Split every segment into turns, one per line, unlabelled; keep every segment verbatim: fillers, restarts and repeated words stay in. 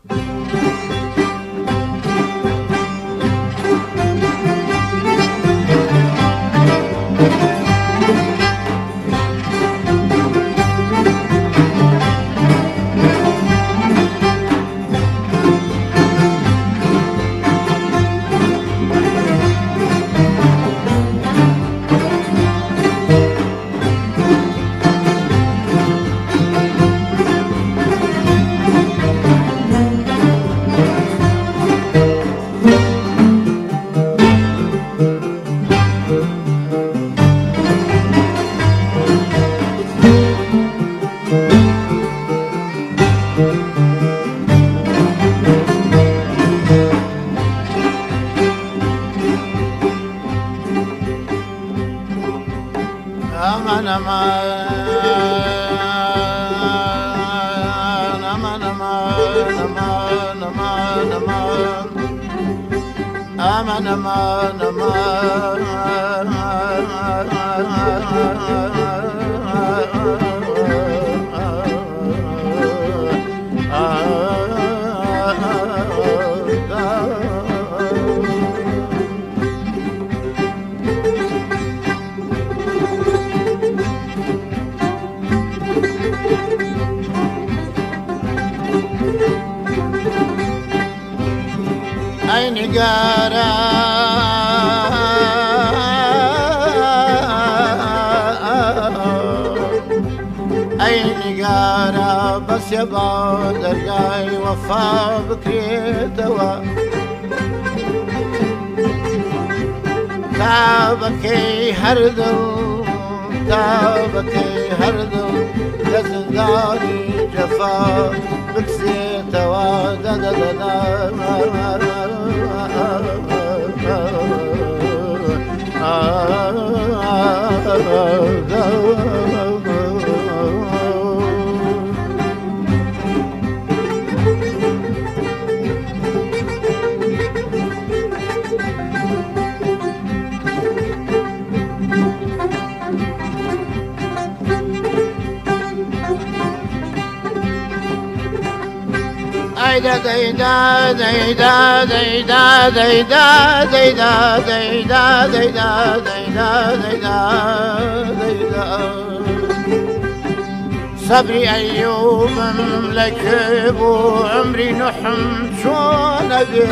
aman aman aman aman aman aman aman aman أي نقارة أي نقارة بس يبا درقاي وفا بكري دوا تعبكي هردل تعبكي هردل لزنداني جفا بكسي توا دا دا دا دا da da da da da da da da da da da da صبري أيوب لك وعمري نحم شون أبي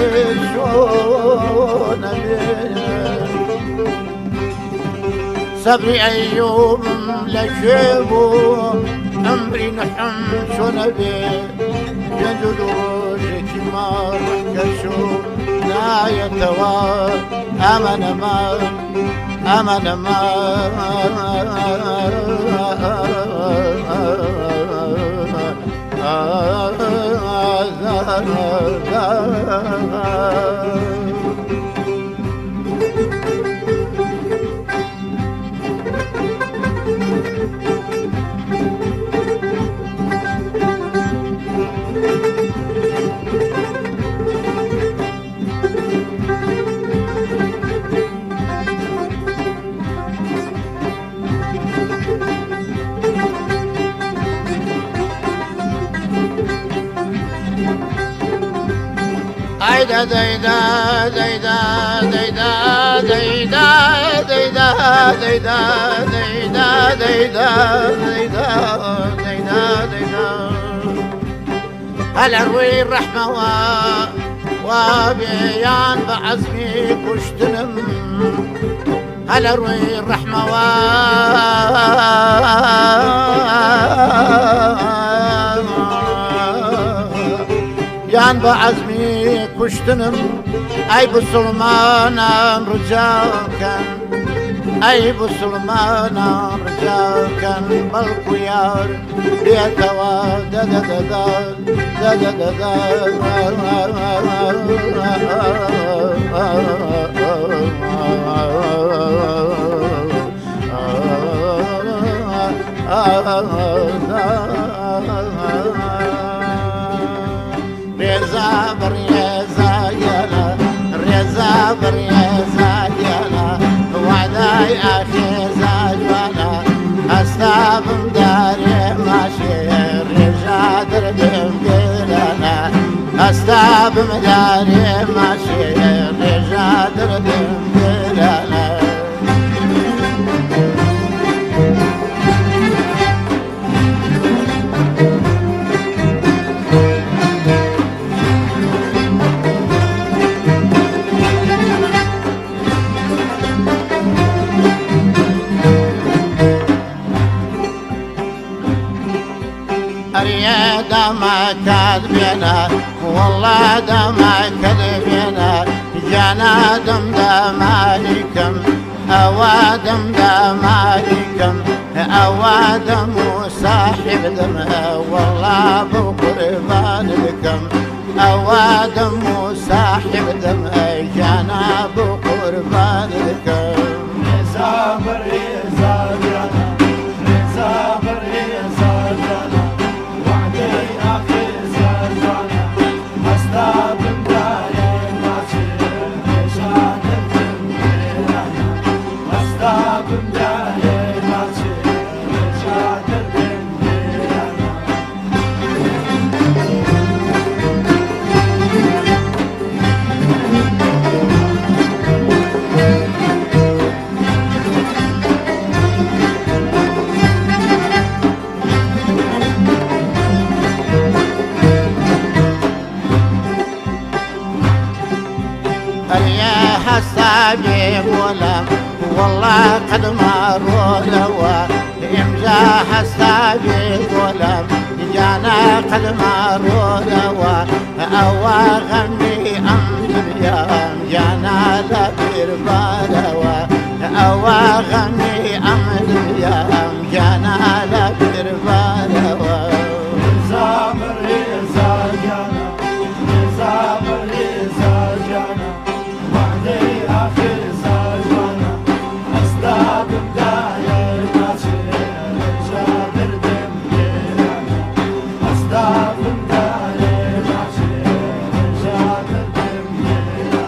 شون أبي صبري أيوب لك وعمري نحم شون أبي جدولوجك ما رحكشو لا يتوا أمن ما أمن ما da da da da da da da da da da da da da da هل اروي الرحمة وبيان بعزمي كشتنم هل اروي الرحمة و يان بعزمي كشتنم اي بسلمان رجال كان اي بسلمان رجال كان بالقيار بيتوا دا دا دا دا دا دا ريزا بريزا يلا ريزا بريزا يلا وعداي اخي زاجوانا استابم داري ماشي رجع دردم قلنا بمداري ماشي رجع دردم بلانا أريد ما كذبنا والله دما كذبنا جانا دم دمالكم أوادم دمالكم أوادم صاحب دم والله بقربان لكم أوادم صاحب دم جانا بقربان لكم
صابر يا زاجنا صابر يا زاجنا وعدي أخي زاجنا أصداب مداير ماشي شادر دميرنا أصداب مداير ماشي شادر دميرنا
يا حسابي ولم والله قد مروا لوا امزا حسابي ولم جانا قد مروا لوا أوا غمي أمد اليوم جانا لبير باروا أوا غمي أمد اليوم جانا لبير باروا
صابر يا زاجنا صابر يا زاجنا وعدي أخي زاجنا أصداب مداير ماشي شادر دميرنا أصداب مداير ماشي شادر دميرنا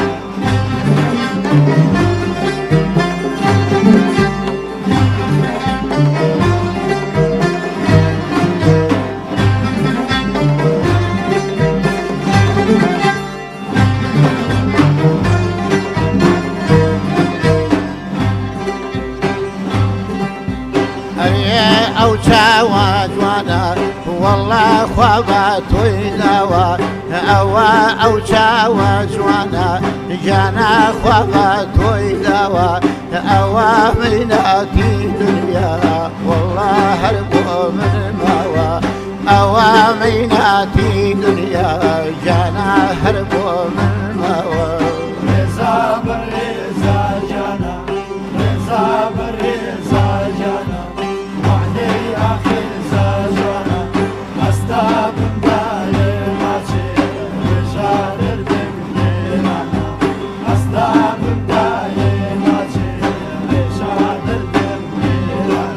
أو شاوى جوانا والله خوابات ويداوى أوا أو شاوى جوانا جانا خوابات ويداوى أوا ميناتي دنيا والله هربوا من الماوى أوا ميناتي دنيا جانا هربوا من الماوى
صابر يا زاجنا صابر يا زاجنا وعدي أخي زاجنا أصداب مداير ماشي شادر دميرنا أصداب مداير ماشي شادر دميرنا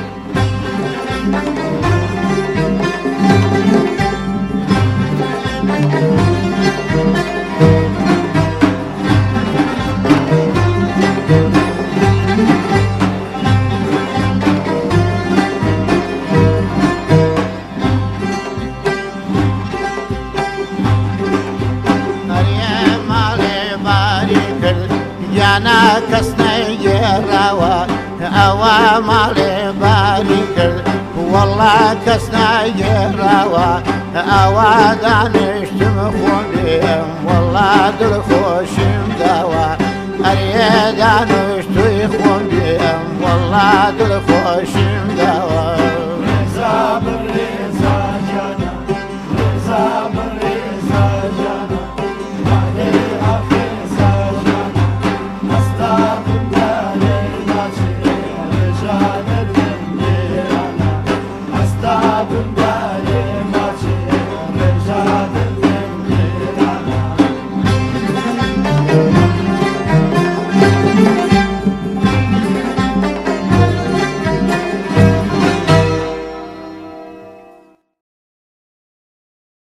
جانا كسنا يراوا أوا مالي باريكل والله كسنا يراوا أوا دانش تمخونيم والله دلخوشم داوا أريد دانش تيخونيم والله دلخوشم